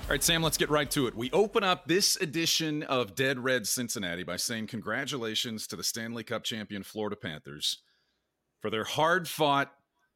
All right, Sam, let's get right to it. We open up this edition of Dead Red Cincinnati by saying congratulations to the Stanley Cup champion Florida Panthers for their hard-fought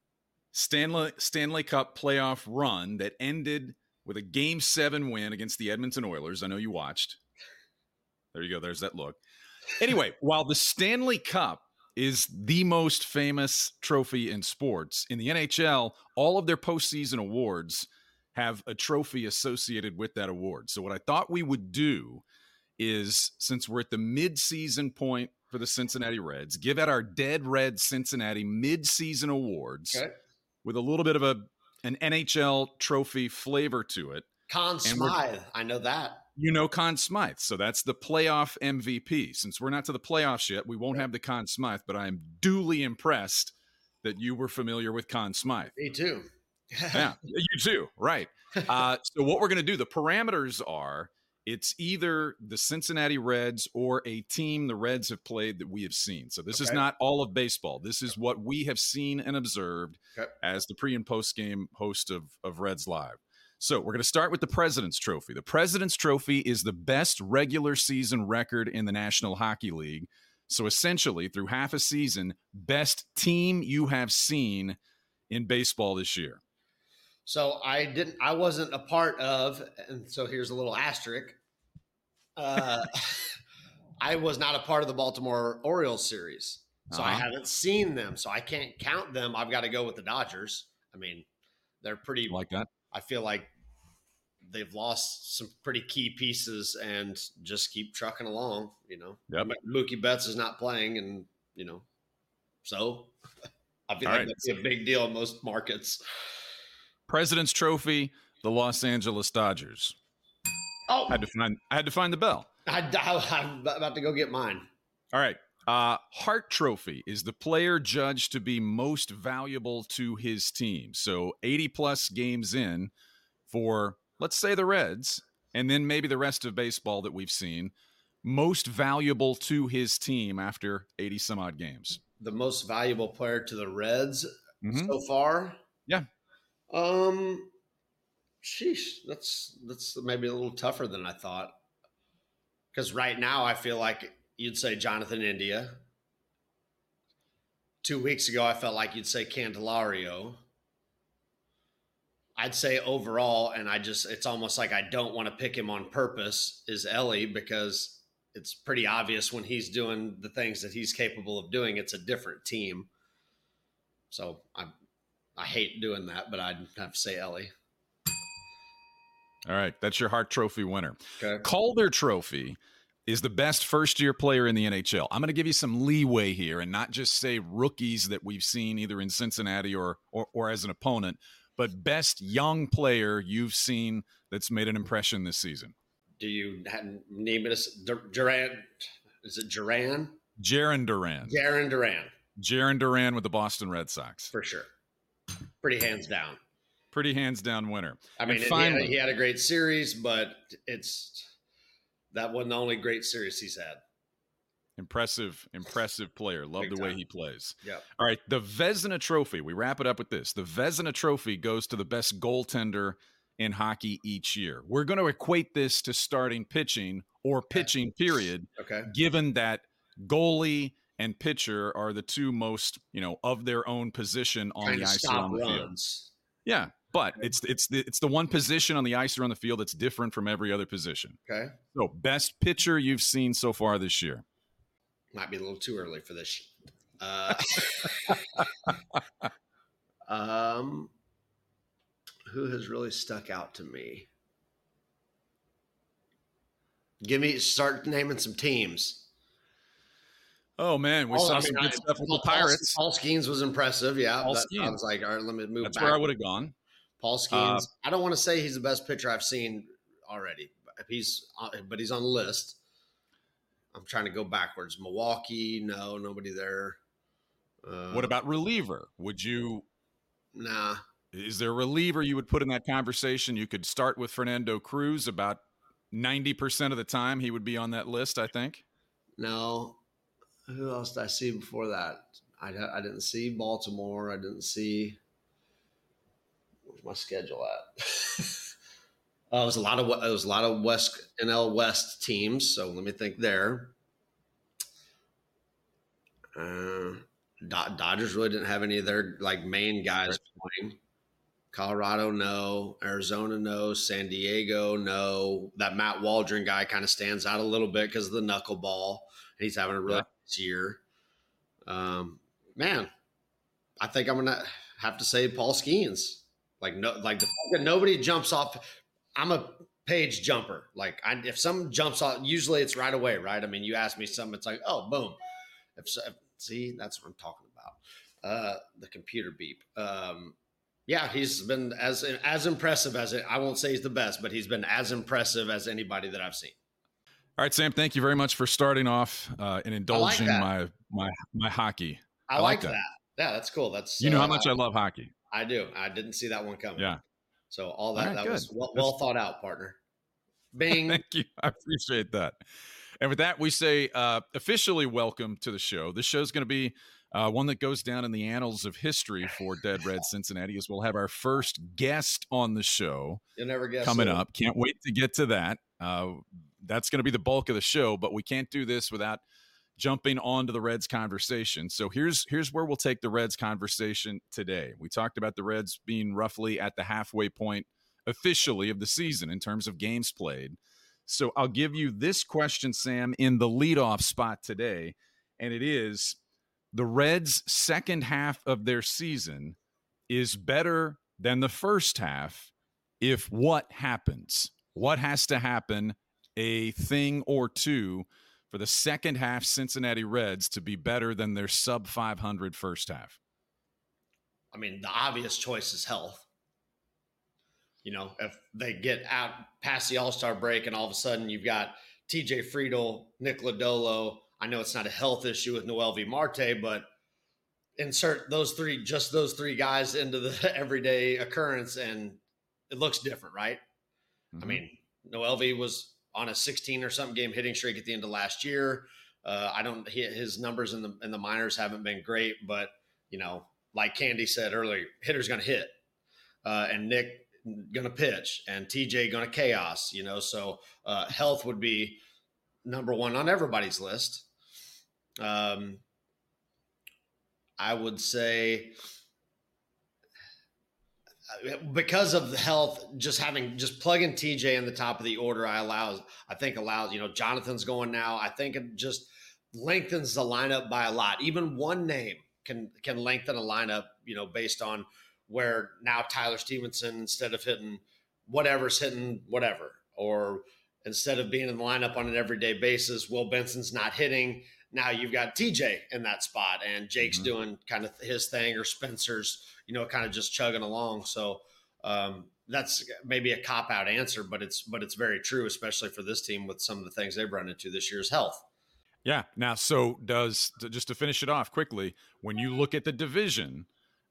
Stanley Cup playoff run that ended with a Game 7 win against the Edmonton Oilers. I know you watched. There you go. There's that look. Anyway, while the Stanley Cup is the most famous trophy in sports, in the NHL, all of their postseason awards have a trophy associated with that award. So what I thought we would do is, since we're at the mid-season point for the Cincinnati Reds, give out our Dead Red Cincinnati mid-season awards with a little bit of an NHL trophy flavor to it. Conn Smythe, I know that. You know Conn Smythe, so that's the playoff MVP. Since we're not to the playoffs yet, we won't have the Conn Smythe, but I am duly impressed that you were familiar with Conn Smythe. Me too. Yeah, you too, right. So what we're going to do, the parameters are, it's either the Cincinnati Reds or a team the Reds have played that we have seen. So this is not all of baseball. This is what we have seen and observed as the pre- and post-game host of Reds Live. So we're going to start with the President's Trophy. The President's Trophy is the best regular season record in the National Hockey League. So essentially, through half a season, best team you have seen in baseball this year. So I wasn't a part of, and so here's a little asterisk. I was not a part of the Baltimore Orioles series. So I haven't seen them. So I can't count them. I've got to go with the Dodgers. I mean, they're pretty like that. I feel like they've lost some pretty key pieces and just keep trucking along, you know. Yep. Mookie Betts is not playing, and, you know, so I feel like that's a big deal in most markets. President's Trophy, the Los Angeles Dodgers. Oh, I had to find the bell. I'm about to go get mine. All right. Hart Trophy is the player judged to be most valuable to his team. So 80-plus games in for, let's say, the Reds, and then maybe the rest of baseball that we've seen, most valuable to his team after 80-some-odd games. The most valuable player to the Reds so far? Yeah. Sheesh, that's maybe a little tougher than I thought. Because right now I feel like you'd say Jonathan India. 2 weeks ago I felt like you'd say Candelario. I'd say overall, and it's almost like I don't want to pick him on purpose, is Ellie, because it's pretty obvious when he's doing the things that he's capable of doing, it's a different team. So I hate doing that, but I'd have to say Ellie. All right, that's your Hart Trophy winner. Okay. Calder Trophy is the best first-year player in the NHL. I'm going to give you some leeway here and not just say rookies that we've seen either in Cincinnati or as an opponent, but best young player you've seen that's made an impression this season. Do you name it as Duran? Is it Duran? Jarren Duran. Jarren Duran. Jarren Duran with the Boston Red Sox. For sure. Pretty hands down. Pretty hands down winner. I mean, finally, he had a great series, but that wasn't the only great series he's had. Impressive player. Love the way he plays. Yeah. All right, the Vezina Trophy. We wrap it up with this. The Vezina Trophy goes to the best goaltender in hockey each year. We're going to equate this to starting pitching or pitching, period. Okay. Given that goalie and pitcher are the two most, of their own position on the ice or on the field. Yeah, but it's the one position on the ice or on the field that's different from every other position. Okay. So best pitcher you've seen so far this year. Might be a little too early for this. Who has really stuck out to me? Start naming some teams. Oh man, we saw some good stuff with the Pirates. Paul Skeens was impressive. Yeah, Paul Skeens. I was like, all right, let me move. That's where I would have gone. Paul Skeens. I don't want to say he's the best pitcher I've seen already. But he's on the list. I'm trying to go backwards. Milwaukee, no, nobody there. What about reliever? Would you? Nah. Is there a reliever you would put in that conversation? You could start with Fernando Cruz. About 90% of the time, he would be on that list, I think. No. Who else did I see before that? I didn't see Baltimore. I didn't see. Where's my schedule It was a lot of West NL West teams. So let me think there. Dodgers really didn't have any of their like main guys playing. Colorado, no. Arizona, no. San Diego, no. That Matt Waldron guy kind of stands out a little bit because of the knuckleball. He's having a really nice year. Man, I think I'm gonna have to say Paul Skeens. Like the fact that nobody jumps off. I'm a page jumper. Like if someone jumps off, usually it's right away, right? I mean, you ask me something, it's like, oh, boom. See, that's what I'm talking about. The computer beep. Yeah, he's been as impressive as I won't say he's the best, but he's been as impressive as anybody that I've seen. All right, Sam, thank you very much for starting off and indulging my hockey. I like that. Yeah, that's cool. That's how much I love hockey. I do. I didn't see that one coming. Yeah. So all that was well thought out, partner. Bing. Thank you. I appreciate that. And with that, we say officially welcome to the show. This show is going to be one that goes down in the annals of history for Dead Red Cincinnati, as we'll have our first guest on the show. You'll never guess coming up. Can't wait to get to that. That's going to be the bulk of the show, but we can't do this without jumping onto the Reds conversation. So here's where we'll take the Reds conversation today. We talked about the Reds being roughly at the halfway point officially of the season in terms of games played. So I'll give you this question, Sam, in the leadoff spot today, and it is the Reds' second half of their season is better than the first half if what happens? What has to happen, a thing or two, for the second half Cincinnati Reds to be better than their sub-500 first half? I mean, the obvious choice is health. If they get out past the All-Star break and all of a sudden you've got TJ Friedl, Nick Lodolo. I know it's not a health issue with Noelvi Marte, but insert those three guys into the everyday occurrence and it looks different, right? Mm-hmm. I mean, Noelvi was on a 16 or something game hitting streak at the end of last year. His numbers in the minors haven't been great, but like Candy said earlier, hitter's going to hit, and Nick going to pitch, and TJ going to chaos. So health would be number one on everybody's list. I would say because of the health, just plugging TJ in the top of the order, I think allows, Jonathan's going now. I think it just lengthens the lineup by a lot. Even one name can lengthen a lineup, based on where now Tyler Stevenson, instead of hitting whatever's hitting whatever, or instead of being in the lineup on an everyday basis, Will Benson's not hitting. Now you've got TJ in that spot, and Jake's doing kind of his thing, or Spencer's, kind of just chugging along. So that's maybe a cop-out answer, but it's very true, especially for this team with some of the things they've run into this year's health. Yeah. Now, so just to finish it off quickly, when you look at the division,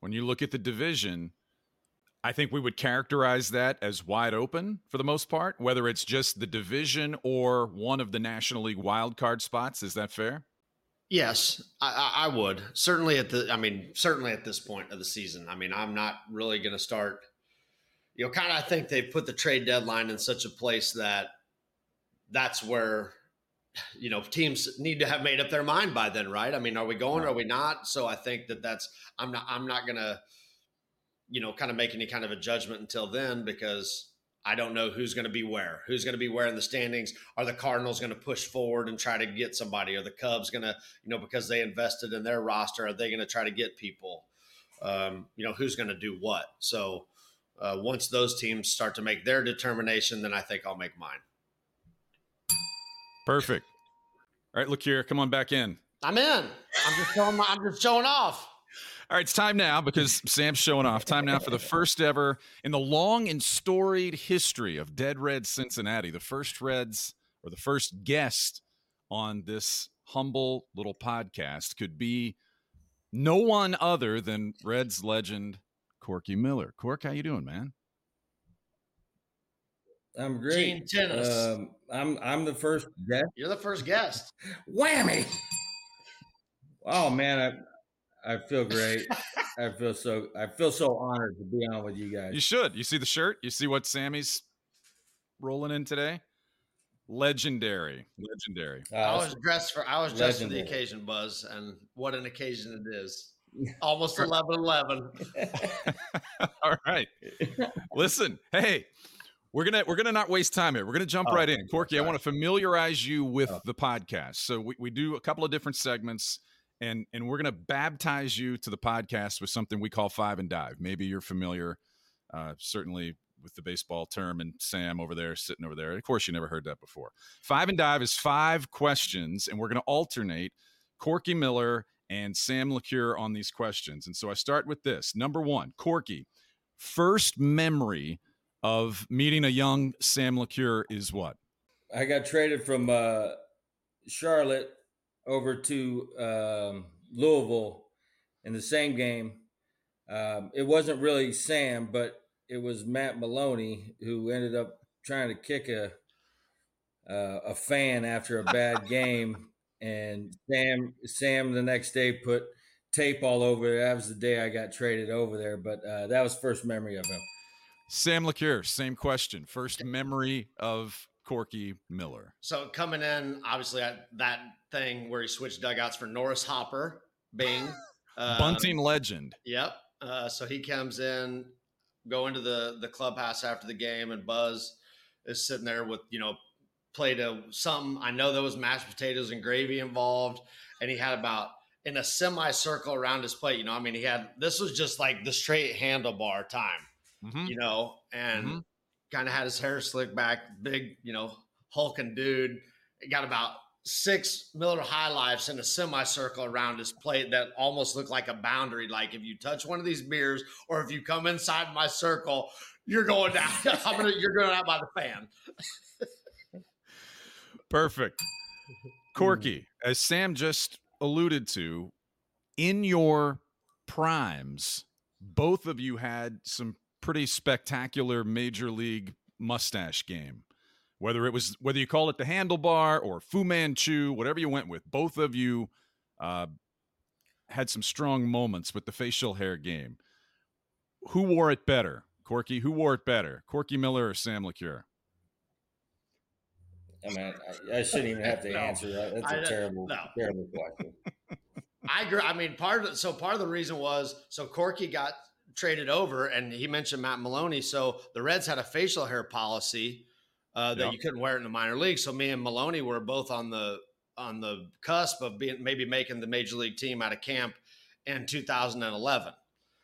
I think we would characterize that as wide open for the most part, whether it's just the division or one of the National League wildcard spots. Is that fair? Yes, I would. Certainly at this point of the season. I mean, I'm not really going to start, I think they've put the trade deadline in such a place that's where, teams need to have made up their mind by then, right? I mean, are we going, or are we not? So I think I'm not going to, kind of make any kind of a judgment until then, because I don't know who's going to be where in the standings. Are the Cardinals going to push forward and try to get somebody? Are the Cubs going to, because they invested in their roster, are they going to try to get people? Who's going to do what? So once those teams start to make their determination, then I think I'll make mine. Perfect. All right, look here. Come on back in. I'm in. I'm just showing off. All right, it's time now, because Sam's showing off. Time now for the first ever in the long and storied history of Dead Red Cincinnati. The first Reds, or the first guest on this humble little podcast, could be no one other than Reds legend Corky Miller. Cork, how you doing, man? I'm great. Tennis. I'm the first guest. You're the first guest. Whammy! Oh man, I feel great. I feel so honored to be on with you guys. You should. You see the shirt? You see what Sammy's rolling in today. Legendary. I was dressed for the Legendary. occasion, Buzz, and what an occasion it is. Almost 11:11. All right. Listen, hey, we're gonna not waste time here. We're gonna jump right in. Corky, I want to familiarize you with the podcast. So we do a couple of different segments, and we're gonna baptize you to the podcast with something we call Five and Dive. Maybe you're familiar, certainly with the baseball term, and Sam over there sitting over there. Of course, you never heard that before. Five and Dive is 5 questions, and we're gonna alternate Corky Miller and Sam LeCure on these questions. And so I start with this. Number 1, Corky, first memory of meeting a young Sam LeCure is what? I got traded from Charlotte over to Louisville in the same game. It wasn't really Sam, but it was Matt Maloney, who ended up trying to kick a fan after a bad game. And Sam the next day put tape all over it. That was the day I got traded over there. But that was first memory of him. Sam LeCure, same question. First memory of Corky Miller. So coming in, obviously, that thing where he switched dugouts for Norris Hopper, Bing. Bunting legend. Yep. So he comes in, go into the clubhouse after the game, and Buzz is sitting there with, plate of something. I know there was mashed potatoes and gravy involved, and he had about in a semicircle around his plate. This was just like the straight handlebar time, and kind of had his hair slicked back, big, hulking dude. He got about 6 Miller High Lifes in a semicircle around his plate that almost looked like a boundary. Like if you touch one of these beers or if you come inside my circle, you're going down. You're going out by the fan. Perfect. Corky, as Sam just alluded to, in your primes, both of you had some pretty spectacular major league mustache game. Whether you call it the handlebar or Fu Manchu, whatever you went with, both of you had some strong moments with the facial hair game. Who wore it better? Corky, who wore it better? Corky Miller or Sam LeCure? I mean, I shouldn't even have to answer that. That's a terrible question. I agree. I mean, part of the reason was, Corky got traded over, and he mentioned Matt Maloney. So the Reds had a facial hair policy that you couldn't wear it in the minor league. So me and Maloney were both on the cusp of maybe making the major league team out of camp in 2011.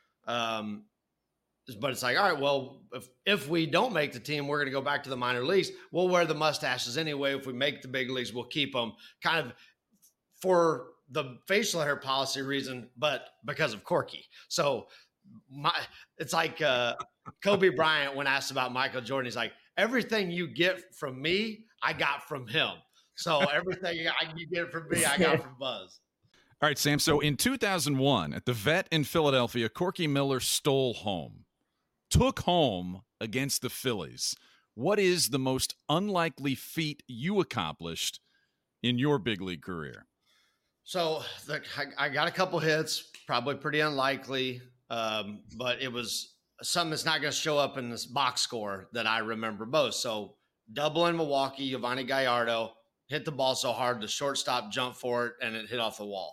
But it's like, all right, well, if we don't make the team, we're going to go back to the minor leagues. We'll wear the mustaches anyway. If we make the big leagues, we'll keep them, kind of for the facial hair policy reason, but because of Corky. So it's like Kobe Bryant, when asked about Michael Jordan, he's like, everything you get from me, I got from him. So everything you get from me, I got from Buzz. All right, Sam. So in 2001, at the Vet in Philadelphia, Corky Miller took home against the Phillies. What is the most unlikely feat you accomplished in your big league career? So I got a couple hits, probably pretty unlikely, but it was something that's not going to show up in this box score that I remember most. So double in Milwaukee, Giovanni Gallardo hit the ball so hard, the shortstop jumped for it, and it hit off the wall.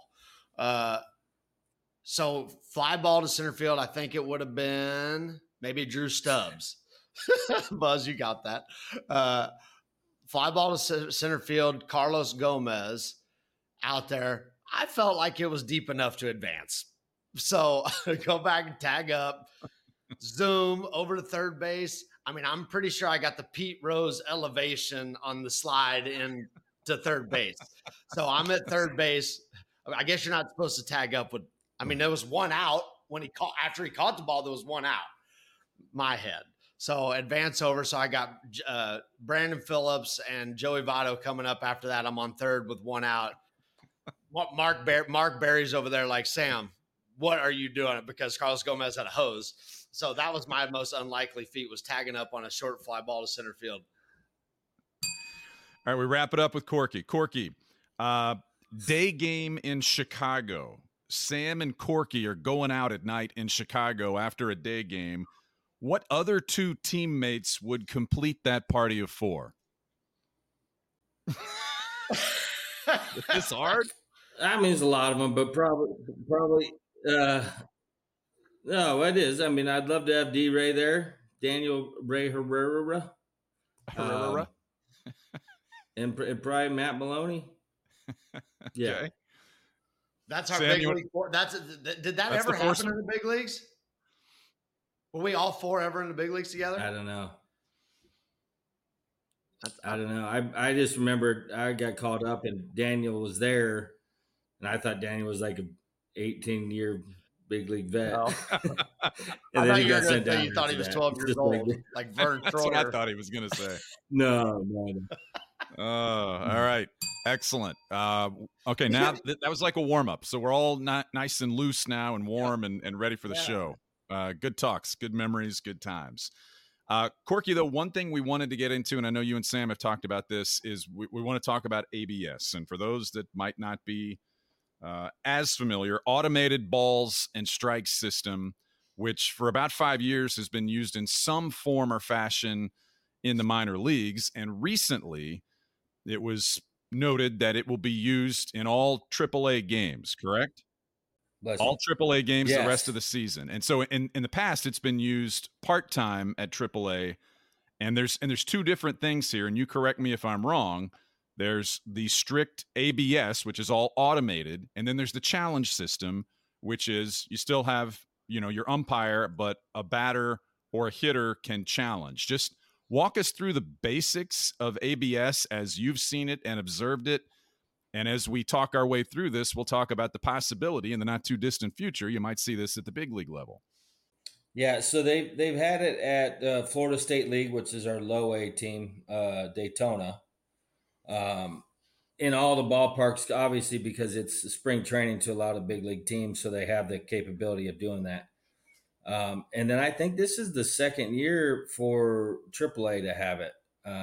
So fly ball to center field, I think it would have been maybe Drew Stubbs. Buzz, you got that. Fly ball to center field, Carlos Gomez out there. I felt like it was deep enough to advance. So go back and tag up, zoom over to third base. I mean, I'm pretty sure I got the Pete Rose elevation on the slide in to third base. So I'm at third base. I guess you're not supposed to tag up with, there was one out after he caught the ball, there was one out. My head. So advance over. So I got Brandon Phillips and Joey Votto coming up after that. I'm on third with one out. Mark Berry's over there like, Sam, what are you doing? Because Carlos Gomez had a hose. So that was my most unlikely feat, was tagging up on a short fly ball to center field. All right, we wrap it up with Corky. Corky, day game in Chicago. Sam and Corky are going out at night in Chicago after a day game. what other two teammates would complete that party of four? Is this hard? I mean, there's a lot of them, but probably. No, it is. I mean, I'd love to have D. Ray there, Daniel Ray Herrera, and probably Matt Maloney. Yeah, Okay. That's our Sam, big league. Did that ever happen in the big leagues? Were we all four ever in the big leagues together? I don't know. I just remember I got called up and Daniel was there, and I thought Daniel was like an 18-year big league vet. Oh. And then he got sent down. You thought he was 12 years old, like Vern Troyer. That's what I thought he was going to say. No. All right. Excellent. Okay, now that was like a warm-up. So we're all nice and loose now and warm and ready for the show. Good talks, good memories, good times. Corky, though, one thing we wanted to get into, and I know you and Sam have talked about this, is we want to talk about ABS. And for those that might not be as familiar, automated balls and strikes system, which for about 5 years has been used in some form or fashion in the minor leagues. And recently it was noted that it will be used in all AAA games, correct? All AAA games, yes, the rest of the season. And so in the past, it's been used part-time at AAA. And there's two different things here, and you correct me if I'm wrong. There's the strict ABS, which is all automated, and then there's the challenge system, which is you still have, your umpire, but a batter or a hitter can challenge. Just walk us through the basics of ABS as you've seen it and observed it. And as we talk our way through this, we'll talk about the possibility in the not too distant future you might see this at the big league level. Yeah, so they've had it at Florida State League, which is our low A team, Daytona. In all the ballparks, obviously, because it's spring training to a lot of big league teams, so they have the capability of doing that. And then I think this is the second year for AAA to have it.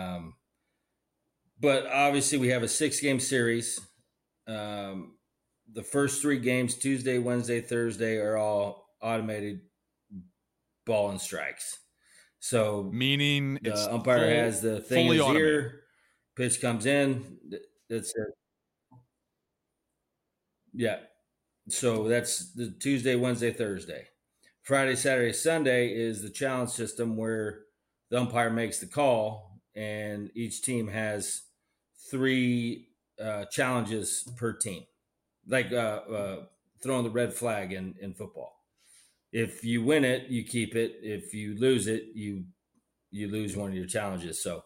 But obviously, we have a 6-game series. The first 3 games, Tuesday, Wednesday, Thursday, are all automated ball and strikes. So, meaning the umpire has the thing in his ear, pitch comes in. That's it. Yeah. So that's the Tuesday, Wednesday, Thursday. Friday, Saturday, Sunday is the challenge system where the umpire makes the call, and each team has 3 challenges per team, like throwing the red flag in football. If you win it, you keep it. If you lose it, you lose one of your challenges. So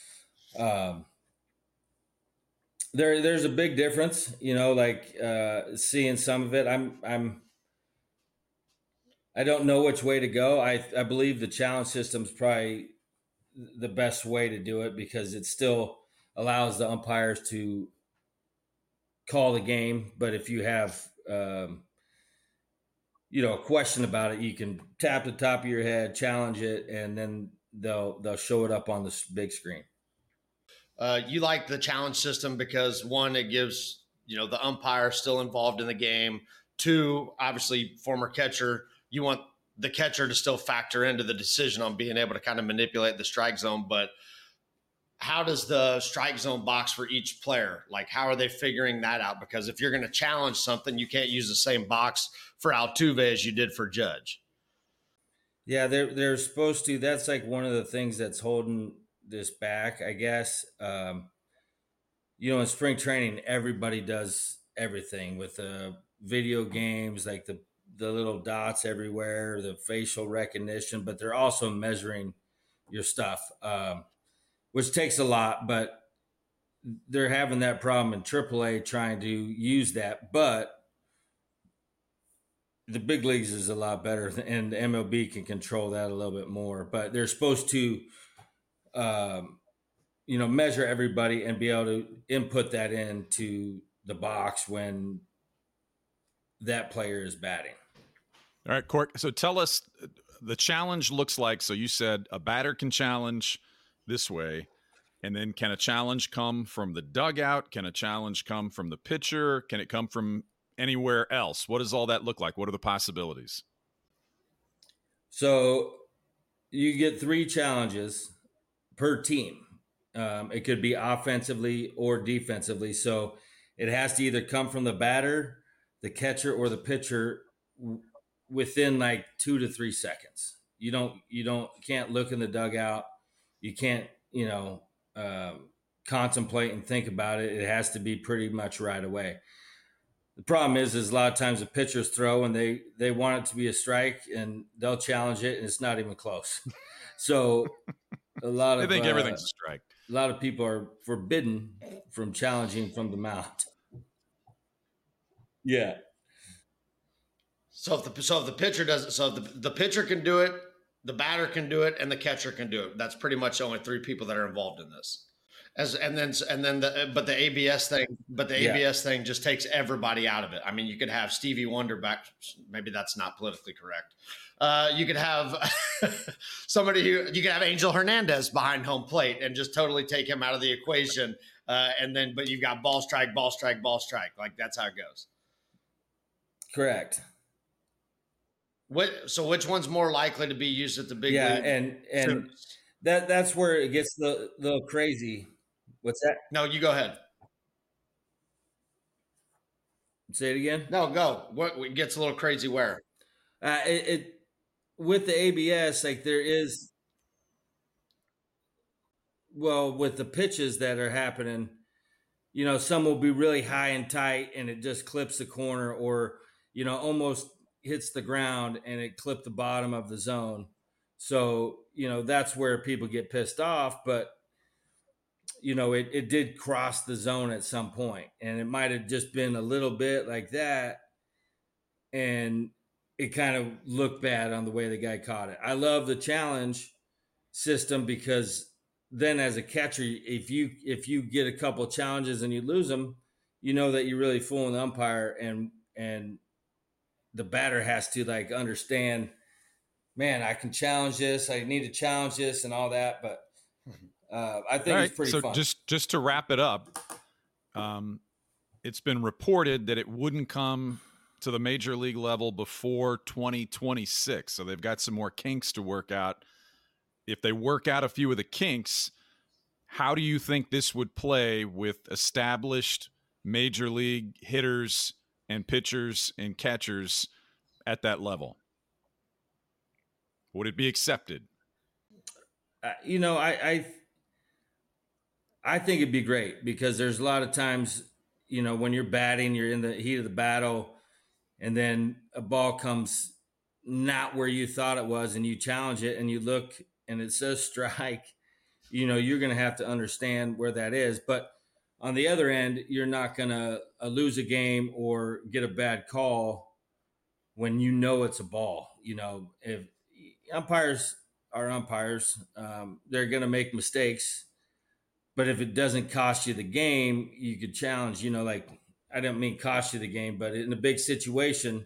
there's a big difference, seeing some of it. I don't know which way to go. I believe the challenge system is probably the best way to do it because it still allows the umpires to call the game. But if you have, a question about it, you can tap the top of your head, challenge it, and then they'll show it up on the big screen. You like the challenge system because 1, it gives, the umpire still involved in the game. 2, obviously former catcher, you want the catcher to still factor into the decision on being able to kind of manipulate the strike zone. But how does the strike zone box for each player? Like, how are they figuring that out? Because if you're going to challenge something, you can't use the same box for Altuve as you did for Judge. Yeah, they're supposed to. That's like one of the things that's holding this back, I guess. In spring training, everybody does everything with the video games, like the little dots everywhere, the facial recognition, but they're also measuring your stuff, which takes a lot, but they're having that problem in AAA trying to use that. But the big leagues is a lot better, and the MLB can control that a little bit more. But they're supposed to, measure everybody and be able to input that into the box when that player is batting. All right, Cork. So tell us the challenge looks like. So you said a batter can challenge this way, and then can a challenge come from the dugout? Can a challenge come from the pitcher? Can it come from anywhere else? What does all that look like? What are the possibilities? So you get 3 challenges per team. It could be offensively or defensively. So it has to either come from the batter, the catcher, or the pitcher within like 2 to 3 seconds. You can't look in the dugout. You can't, contemplate and think about it. It has to be pretty much right away. The problem is a lot of times the pitchers throw and they want it to be a strike and they'll challenge it and it's not even close. So a lot of I think everything's a strike. A lot of people are forbidden from challenging from the mound. Yeah. So if the pitcher does it, so the pitcher can do it, the batter can do it, and the catcher can do it. That's pretty much the only 3 people that are involved in this. The ABS thing just takes everybody out of it. I mean, you could have Stevie Wonder back. Maybe that's not politically correct. You could have you could have Angel Hernandez behind home plate and just totally take him out of the equation. But you've got ball strike, ball strike, ball strike. Like that's how it goes. Correct. So which one's more likely to be used at the big league? Yeah, and that's where it gets a little crazy. What's that? No, you go ahead. Say it again. No, go. What gets a little crazy where? It with the ABS, like there is, well, with the pitches that are happening, some will be really high and tight and it just clips the corner or, almost hits the ground and it clipped the bottom of the zone. So, that's where people get pissed off, but it did cross the zone at some point and it might've just been a little bit like that. And it kind of looked bad on the way the guy caught it. I love the challenge system because then as a catcher, if you get a couple of challenges and you lose them, you know that you're really fooling the umpire and the batter has to like understand, man, I can challenge this. I need to challenge this and all that. But I think it's pretty fun. So just to wrap it up, it's been reported that it wouldn't come to the major league level before 2026. So they've got some more kinks to work out. If they work out a few of the kinks, how do you think this would play with established major league hitters and pitchers and catchers at that level? Would it be accepted? I think it'd be great because there's a lot of times, when you're batting, you're in the heat of the battle and then a ball comes not where you thought it was and you challenge it and you look and it says strike, you're going to have to understand where that is. But on the other end, you're not going to lose a game or get a bad call when it's a ball. If umpires are umpires, they're going to make mistakes. But if it doesn't cost you the game, you could challenge, I don't mean cost you the game, but in a big situation,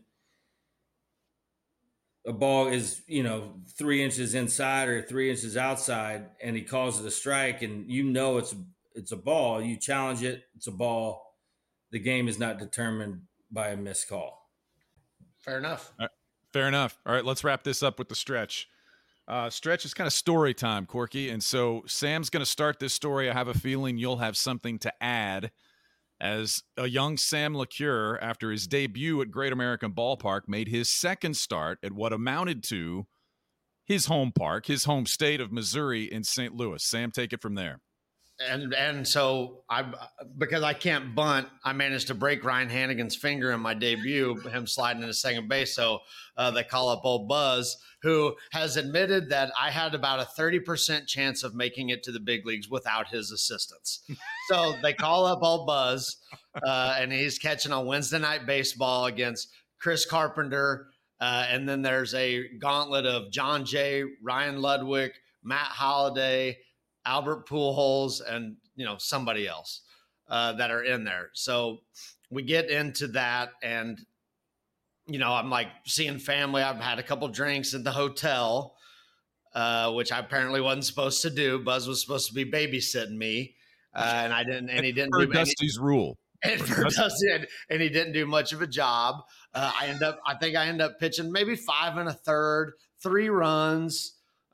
a ball is, 3 inches inside or 3 inches outside and he calls it a strike and it's a ball. You challenge it. It's a ball. The game is not determined by a missed call. Fair enough. Fair enough. All right, let's wrap this up with the stretch. Stretch is kind of story time, Corky. And so Sam's going to start this story. I have a feeling you'll have something to add. As a young Sam LeCure, after his debut at Great American Ballpark, made his second start at what amounted to his home park, his home state of Missouri in St. Louis. Sam, take it from there. And so because I can't bunt, I managed to break Ryan Hannigan's finger in my debut, him sliding into second base. So they call up old Buzz, who has admitted that I had about a 30% chance of making it to the big leagues without his assistance. So they call up old Buzz, and he's catching on Wednesday Night Baseball against Chris Carpenter. And then there's a gauntlet of John Jay, Ryan Ludwig, Matt Holliday, Albert Pujols, and somebody else that are in there. So we get into that, and I'm like seeing family. I've had a couple drinks at the hotel, which I apparently wasn't supposed to do. Buzz was supposed to be babysitting me, and I didn't. And he didn't do Dusty's rule. And for Dusty, and he didn't do much of a job. I think I end up pitching maybe 5 1/3, 3 runs.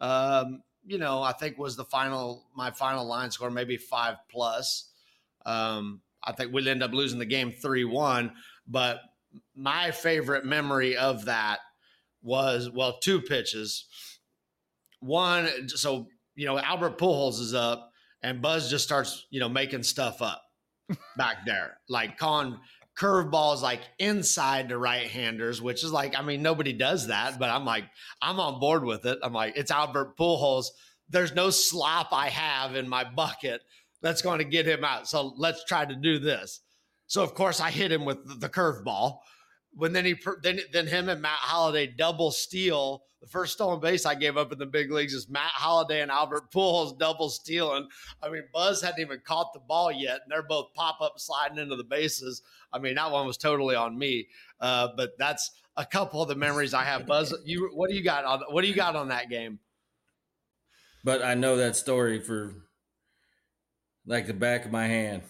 I think was my final line score, maybe 5+. I think we'll end up losing the game 3-1. But my favorite memory of that was, well, 2 pitches. One, so, Albert Pujols is up and Buzz just starts, making stuff up back there, like calling curveballs like inside to right-handers, which is like, I mean, nobody does that, but I'm like, I'm on board with it. I'm like, it's Albert Pujols. There's no slop I have in my bucket that's going to get him out. So let's try to do this. So of course I hit him with the curveball. When then him and Matt Holliday double steal. The first stolen base I gave up in the big leagues is Matt Holliday and Albert Pujols double stealing. I mean, Buzz hadn't even caught the ball yet, and they're both pop up sliding into the bases. I mean, that one was totally on me. But that's a couple of the memories I have. Buzz, what do you got on that game? But I know that story for like the back of my hand.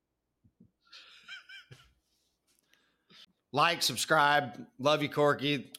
Like, subscribe. Love you, Corky.